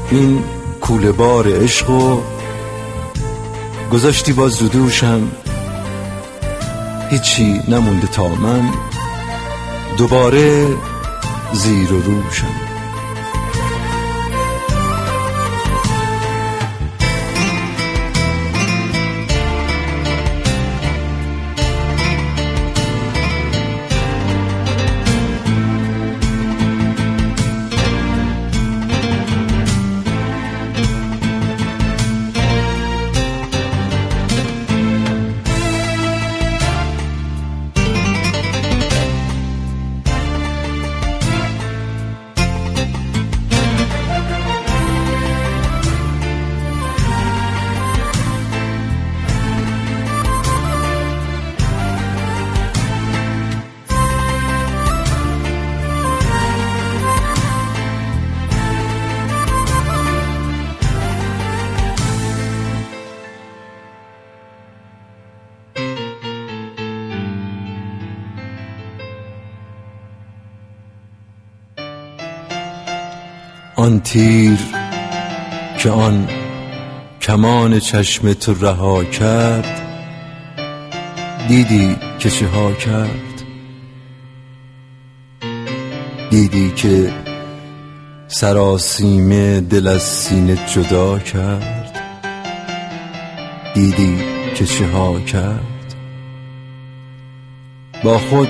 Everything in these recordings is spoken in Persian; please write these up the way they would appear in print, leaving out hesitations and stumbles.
این کوله بار عشقو گذاشتی باز زدوشم، هیچی نمونده تا من دوباره زیر و روشم. آن تیر که آن کمان چشم تو رها کرد، دیدی که چه ها کرد؟ دیدی که سراسیمه دل از سینه جدا کرد؟ دیدی که چه ها کرد؟ با خود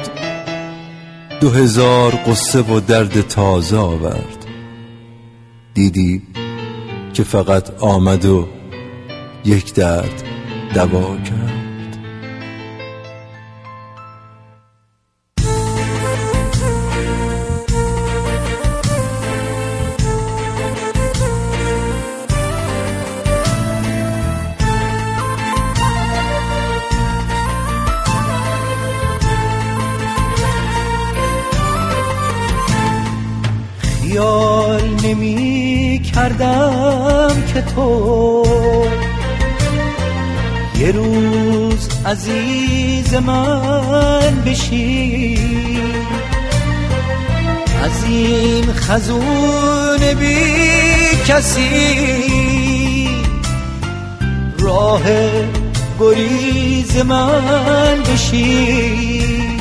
2000 قصه و درد تازه آورد. دیدی که فقط آمد و یک درد دوا کرد. خیال نمی کردم که تو یه روز عزیز من بشی، از این خزون بی کسی راه گریز من بشی.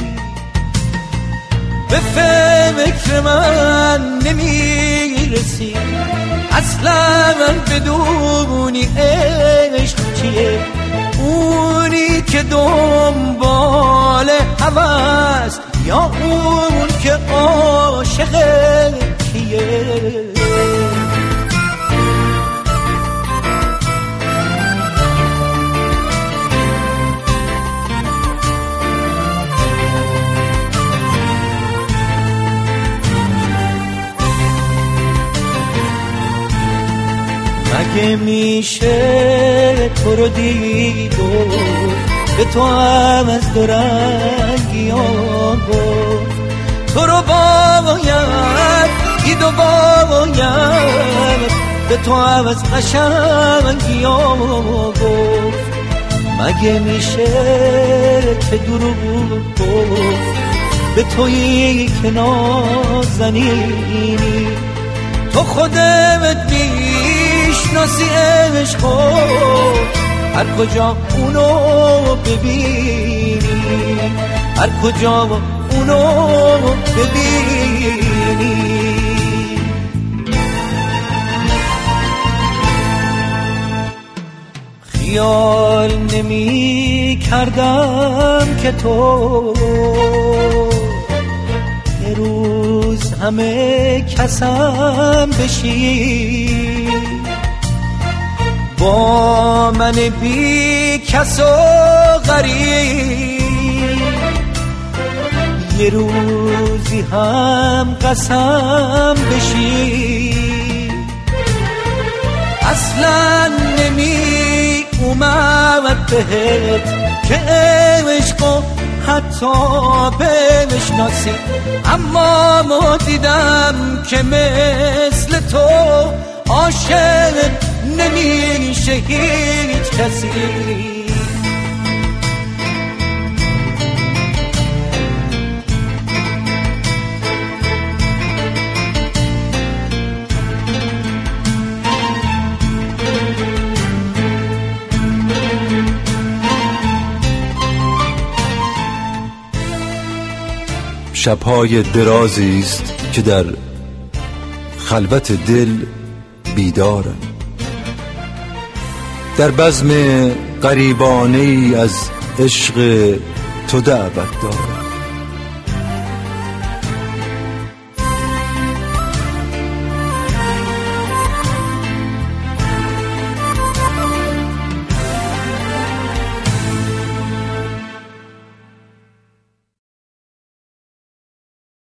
به فکر من نمیرسی اصلا من بدونی عشق چیه، اونی که دنبال هوست یا اون که عاشق کیه. مگه میشه تو رو دید و به تو هم از دو رنگی ها گفت، تو رو باید دید و باید به تو هم از قشنگی ها گفت. مگه میشه که دروغ گفت به تویی که نازنینی، تو خودت میشناسی عشقو هر کجا اونو ببینی، هر کجا اونو ببینی. خیال نمی کردم که تو یه روز همه کسم بشی، با من بی کس و غریب یه روزی هم قسم بشی. اصلا نمی اومد بهت که عشقو حتی بشناسی، اما ما دیدم که مثل تو عاشق نمیشه هیچ کسی. شب‌های درازی است که در خلوت دل بیدارم. در بزم غریبانه‌ای از عشق تو دعوت دارم.